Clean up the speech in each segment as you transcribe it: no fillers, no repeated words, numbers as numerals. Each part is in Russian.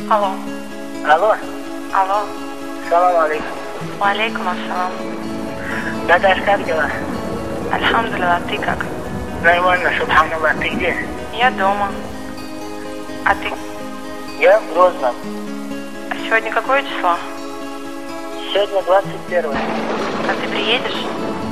Алло. Алло. Алло. Салам алейкум. Валейкум ассалам. Дадаш, как дела? Альхамдулилlah, ты как? Нормально, субханаллах. Ты где? Я дома. А ты? Я в Грозном. А сегодня какое число? Сегодня 21. А ты приедешь?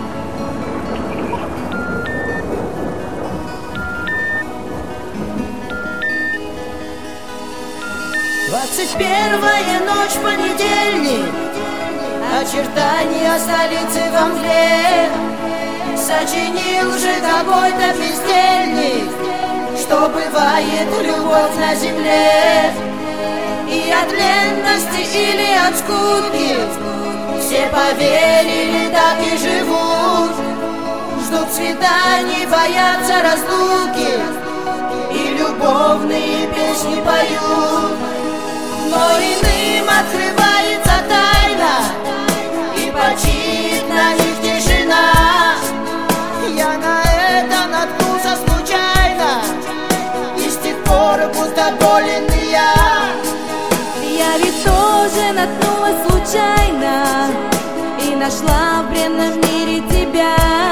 Двадцать первая ночь, понедельник, очертания столицы во мгле. Сочинил же какой-то бездельник, что бывает любовь на земле. И от ленности или от скуки все поверили, так и живут. Ждут свиданий, боятся разлуки и любовные песни поют. Но иным открывается тайна, и почит на них тишина. Я на это наткнулся случайно, и с тех пор будто болен я. Я ведь тоже наткнулась случайно и нашла в бренном мире тебя.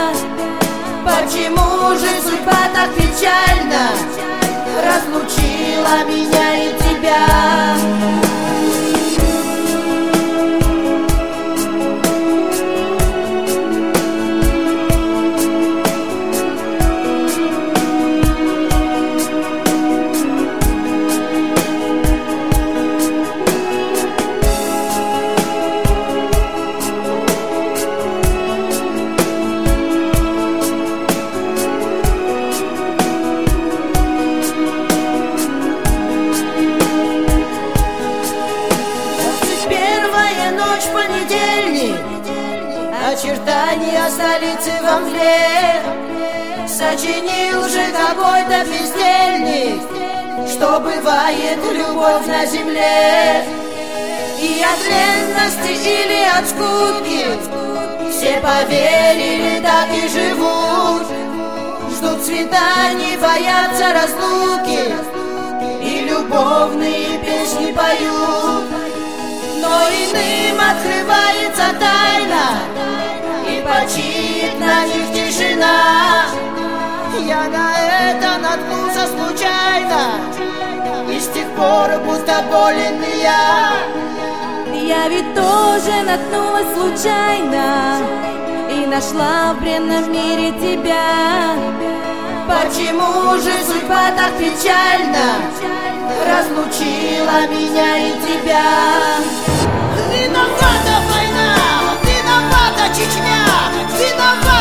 Почему же судьба так печальна разлучила меня и тебя? Понедельник, очертания столицы во мгле. Сочинил же какой-то бездельник, что бывает любовь на земле. И от ленности или от скуки все поверили, так и живут. Ждут свиданий, боятся разлуки и любовные песни поют. Но иным открывается тайна, и почит на них тишина. Я на это наткнулся случайно, и с тех пор будто болен я. Я ведь тоже наткнулась случайно и нашла в бренном мире тебя. Почему же судьба так печальна разлучила меня и тебя? Виновата война, виновата Чечня, виновата